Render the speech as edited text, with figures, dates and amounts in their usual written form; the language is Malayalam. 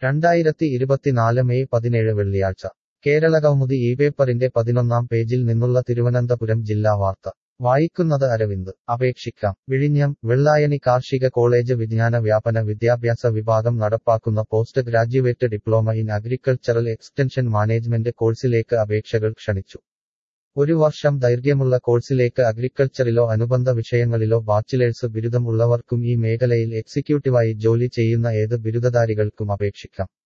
2024 മെയ് 17 വെള്ളിയാഴ്ച കേരളകൗമുദി പേപ്പറിന്റെ 11-ാം പേജിൽ നിന്നുള്ള തിരുവനന്തപുരം ജില്ലാ വാർത്ത വായിക്കുന്നത് അരവിന്ദ് അപേക്ഷിക്കാം വിഴിഞ്ഞം വെള്ളായണി കാർഷിക കോളേജ് വിജ്ഞാന വ്യാപന വിദ്യാഭ്യാസ വിഭാഗം നടപ്പാക്കുന്ന post graduate diploma in agricultural extension management കോഴ്സിലേക്ക് അപേക്ഷകൾ ക്ഷണിച്ചു. 1 വർഷം ദൈർഘ്യമുള്ള കോഴ്സിലേക്ക് അഗ്രികൾച്ചറിലോ അനുബന്ധ വിഷയങ്ങളിലോ ബാച്ചിലേഴ്സ് ബിരുദം ഉള്ളവർക്കും ഈ മേഖലയിൽ എക്സിക്യൂട്ടീവായി ജോലി ചെയ്യുന്ന ഏത് ബിരുദധാരികൾക്കും അപേക്ഷിക്കാം.